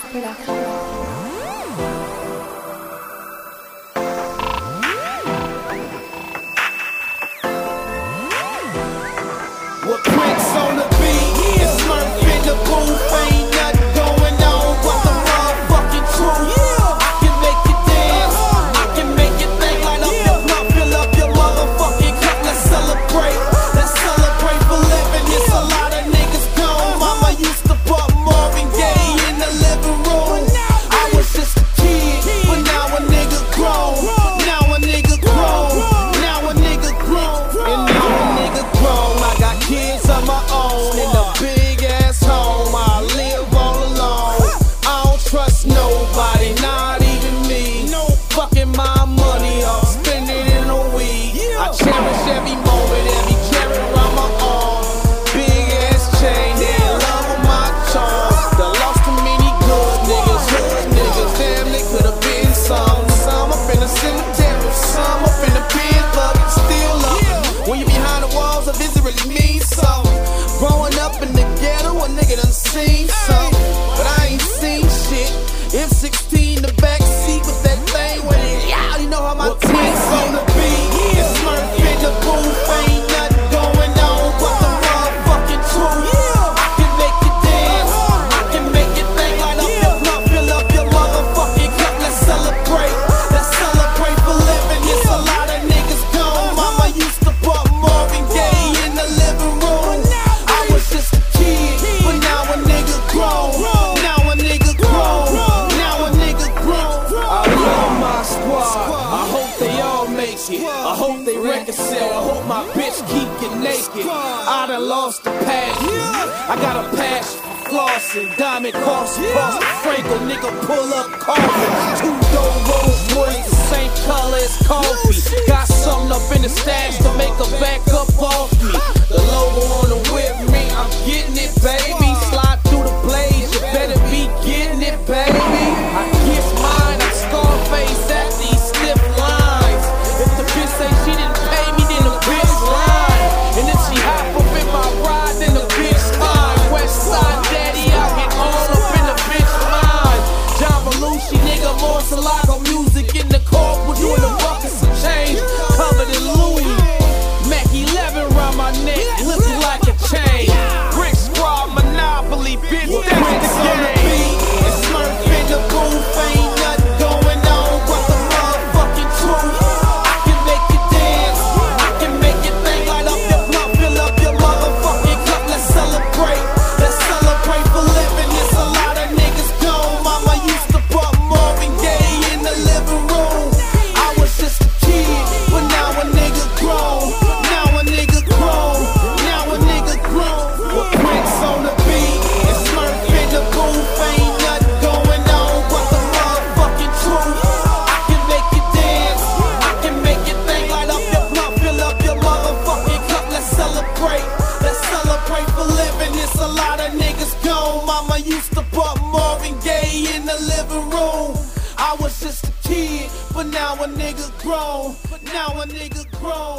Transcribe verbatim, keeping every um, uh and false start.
Production. With Prince on the beat, and Smurf in the booth, ain't nothing going on but the motherfucking truth. I can make you dance, I can make you think, light up your blunt, fill up your motherfucking cup. Let's celebrate, let's celebrate for living. It's a lot of niggas gone. Mama used to put Marvin Gaye in the living room. I was just a kid, but now a nigga grown. Now a nigga grown, now a nigga grown, and now a nigga grown. I got kids of my own in a big ass home. I live all alone. I don't trust nobody, not even me. No fucking my money up, spend it in a week. I cherish every moment, every carrot around my arm. Big ass chain, they in love with my charm. Done lost too many good niggas, hood niggas. Damn, they could've been some. Some up in the cemetery, some up in the pen, but still up. When you behind the walls, a visit really means something. Growing up in the ghetto, a nigga done seen something, but I ain't seen shit. M sixteen, the back seat with that thing with it. Yeah, you know how my team's on the beat. And Smurf in the booth, ain't nothing going on but the motherfucking truth. I can make you dance, I can make you think, light up your blunt, fill up your motherfucking cup. Let's celebrate, let's celebrate for living. It's a lot of niggas gone. Mama used to put Marvin Gaye in the living room. I was just a kid, but now a nigga grown. Now a nigga grown, now a nigga grown. I love my squad, I hope they all make it. I hope they reconcile, I hope my bitch keep getting naked. I done lost the passion, I got a passion for flossing. Diamond cross across the Franco, nigga pull up coffin. Two door Rolls Royce, the same color as coffee. Got something up in the stash to make a back up off me. The logo on the whip me, I'm getting it, baby. Slide through the blades, you better be getting it, baby. I kiss mine, I Scarface at these stiff lines. If the bitch say she didn't pay me, then the bitch lying. And if she hop up in my ride, then the bitch fine. West side daddy out here all up in the bitch mind. John Belushi, nigga, more Salago music in the car. We're doing the buckets of change, covered in Louis. Mac eleven round my neck, looking like a chain. Brick Squad, Monopoly, bitch, that's the game. And Smurf in the booth, ain't nothing going on but the motherfucking truth. I can make you dance, I can make you think, light up your blunt, fill up your motherfucking cup. Let's celebrate, let's celebrate for living. It's a lot of niggas gone. Mama used to put Marvin Gaye in the living room. I was just a kid, but now a nigga grown. Now a nigga grown, now a nigga grown. With Prince on the beat, and Smurf in the booth, ain't nothing going on but the motherfucking truth. I can make you dance, I can make you think, light up your blunt, fill up your motherfucking cup. Let's celebrate, let's celebrate for living. It's a lot of niggas gone. Mama used to put Marvin Gaye in the living room. I was just a kid, but now a nigga grown. Now a nigga grown.